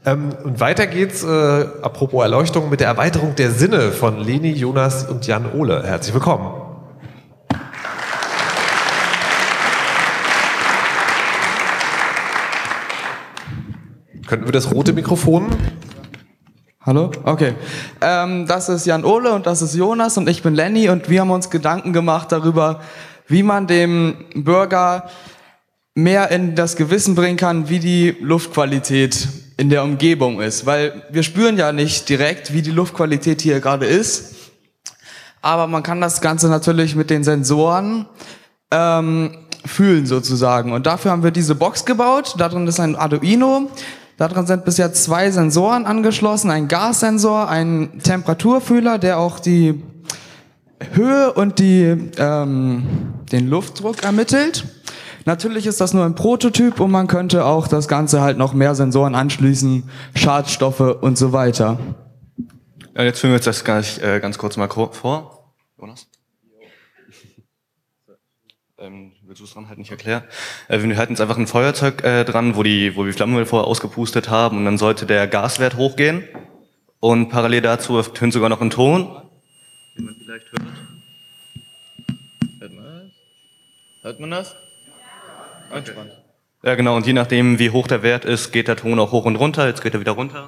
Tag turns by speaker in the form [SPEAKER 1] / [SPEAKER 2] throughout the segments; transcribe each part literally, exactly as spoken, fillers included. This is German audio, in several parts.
[SPEAKER 1] Ähm, und weiter geht's, äh, apropos Erleuchtung, mit der Erweiterung der Sinne von Leni, Jonas und Jan Ole. Herzlich willkommen. Könnten wir das rote Mikrofon?
[SPEAKER 2] Hallo? Okay. Ähm, das ist Jan Ole und das ist Jonas und ich bin Lenny und wir haben uns Gedanken gemacht darüber, wie man dem Bürger mehr in das Gewissen bringen kann, wie die Luftqualität in der Umgebung ist. Weil wir spüren ja nicht direkt, wie die Luftqualität hier gerade ist, aber man kann das Ganze natürlich mit den Sensoren ähm, fühlen sozusagen. Und dafür haben wir diese Box gebaut, da drin ist ein Arduino. Daran sind bisher zwei Sensoren angeschlossen, ein Gassensor, ein Temperaturfühler, der auch die Höhe und die, ähm, den Luftdruck ermittelt. Natürlich ist das nur ein Prototyp und man könnte auch das Ganze halt noch mehr Sensoren anschließen, Schadstoffe und so weiter.
[SPEAKER 3] Ja, jetzt führen wir uns das ganz, äh, ganz kurz mal vor. Jonas? Ähm, willst du es dran halt nicht erklären? Äh, wir halten jetzt einfach ein Feuerzeug äh, dran, wo die, wo wir Flammen vorher ausgepustet haben und dann sollte der Gaswert hochgehen und parallel dazu tönt sogar noch ein Ton. Wie man vielleicht hört. Hört man das? Hört man das? Okay. Ja genau, und je nachdem wie hoch der Wert ist, geht der Ton auch hoch und runter. Jetzt geht er wieder runter.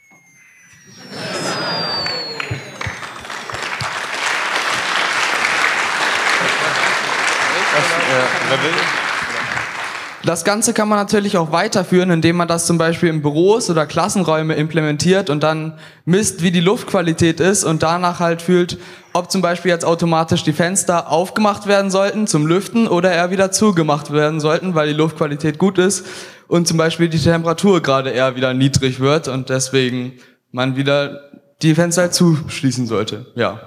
[SPEAKER 2] Das Ganze kann man natürlich auch weiterführen, indem man das zum Beispiel in Büros oder Klassenräume implementiert und dann misst, wie die Luftqualität ist und danach halt fühlt, ob zum Beispiel jetzt automatisch die Fenster aufgemacht werden sollten zum Lüften oder eher wieder zugemacht werden sollten, weil die Luftqualität gut ist und zum Beispiel die Temperatur gerade eher wieder niedrig wird und deswegen man wieder die Fenster halt zuschließen sollte. Ja.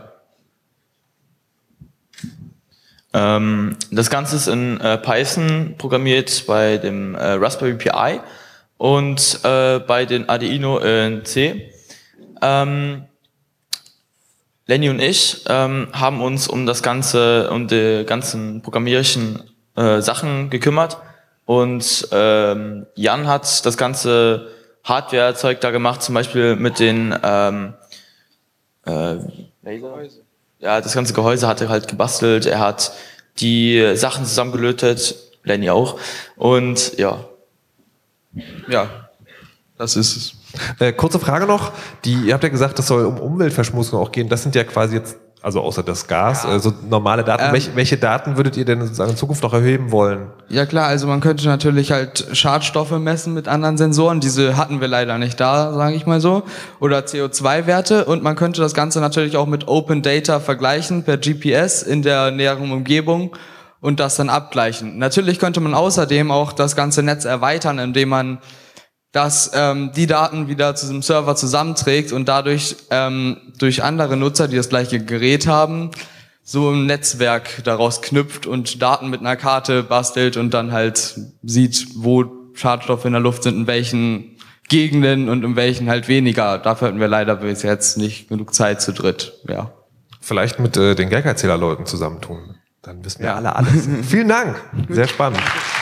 [SPEAKER 4] Das Ganze ist in äh, Python programmiert bei dem äh, Raspberry Pi und äh, bei den Arduino in C. Ähm, Lenny und ich ähm, haben uns um das Ganze, um die ganzen programmierischen äh, Sachen gekümmert und ähm, Jan hat das ganze Hardware-Zeug da gemacht, zum Beispiel mit den ähm, äh, Laser? Ja, das ganze Gehäuse hat er halt gebastelt, er hat die Sachen zusammengelötet, Lenny auch, und ja.
[SPEAKER 2] Ja, das ist es.
[SPEAKER 1] Äh, kurze Frage noch, die, ihr habt ja gesagt, das soll um Umweltverschmutzung auch gehen, das sind ja quasi jetzt, also außer das Gas, ja. äh, so normale Daten.
[SPEAKER 2] Ähm,
[SPEAKER 1] welche, welche Daten würdet ihr denn sozusagen in Zukunft noch erheben wollen?
[SPEAKER 2] Ja klar, also man könnte natürlich halt Schadstoffe messen mit anderen Sensoren, diese hatten wir leider nicht da, sage ich mal so, oder C O zwei Werte und man könnte das Ganze natürlich auch mit Open Data vergleichen per G P S in der näheren Umgebung und das dann abgleichen. Natürlich könnte man außerdem auch das ganze Netz erweitern, indem man das ähm, die Daten wieder zu diesem Server zusammenträgt und dadurch ähm, durch andere Nutzer, die das gleiche Gerät haben, so ein Netzwerk daraus knüpft und Daten mit einer Karte bastelt und dann halt sieht, wo Schadstoffe in der Luft sind, in welchen Gegenden und in welchen halt weniger. Dafür hatten wir leider bis jetzt nicht genug Zeit zu dritt. Ja.
[SPEAKER 1] Vielleicht mit äh, den Geigerzählerleuten zusammentun. Dann wissen wir ja alle alles. Vielen Dank. Sehr spannend.